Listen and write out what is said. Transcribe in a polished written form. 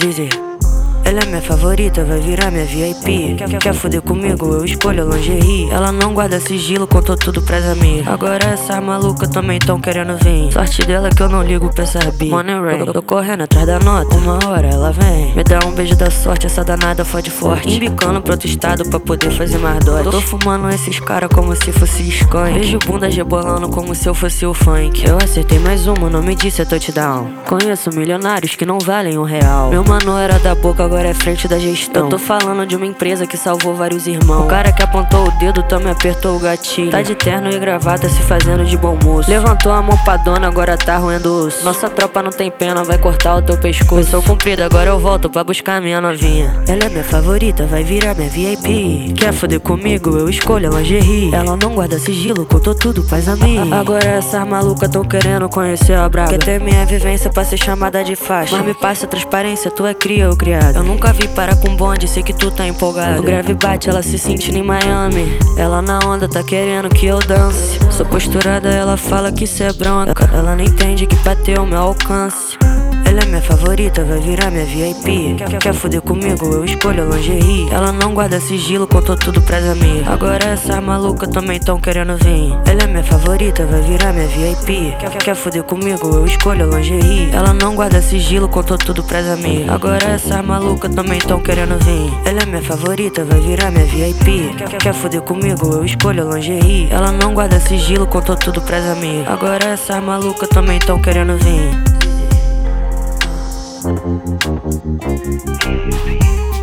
Dizzy. Ela é minha favorita, vai virar minha VIP. Quer foder comigo, eu escolho a lingerie. Ela não guarda sigilo, contou tudo pras amigas. Agora essa maluca também tão querendo vir. Sorte dela que eu não ligo pra essa bi. Money Rain, tô correndo atrás da nota. Uma hora ela vem, me dá um beijo da sorte. Essa danada fode forte, embicando pro outro estado pra poder fazer mais dó. Tô fumando esses cara como se fosse skunk. Vejo bunda rebolando como se eu fosse o funk. Eu acertei mais uma, não me disse é touchdown. Conheço milionários que não valem R$1. Meu mano era da boca, agora é frente da gestão. Eu tô falando de uma empresa que salvou vários irmãos. O cara que apontou o dedo também apertou o gatilho. Tá de terno e gravata se fazendo de bom moço. Levantou a mão pra dona, agora tá roendo o osso. Nossa tropa não tem pena, vai cortar o teu pescoço. Eu sou comprido, agora eu volto pra buscar minha novinha. Ela é minha favorita, vai virar minha VIP. Quer foder comigo, eu escolho a lingerie. Ela não guarda sigilo, contou tudo pras amigas. Agora essas malucas tão querendo conhecer a braba. Quer ter minha vivência pra ser chamada de faixa. Mas me passa transparência, tu é cria ou criado. Eu nunca vi parar com bonde, sei que tu tá empolgado. O grave bate, ela se sentindo em Miami. Ela na onda tá querendo que eu dance. Sou posturada, ela fala que cê é branca. Ela não entende que bateu o meu alcance. Ela é minha favorita, vai virar minha VIP. Quer foder comigo, eu escolho a lingerie. Ela não guarda sigilo, contou tudo pras amigas. Agora essa maluca também tão querendo vir. Ela é minha favorita, vai virar minha VIP. Quer foder comigo, eu escolho a lingerie. Ela não guarda sigilo, contou tudo pras amigas. Agora essa maluca também tão querendo vir. Ela é minha favorita, vai virar minha VIP. Quer foder comigo, eu escolho a lingerie. Ela não guarda sigilo, contou tudo pras amigas. Agora essa maluca também tão querendo vir.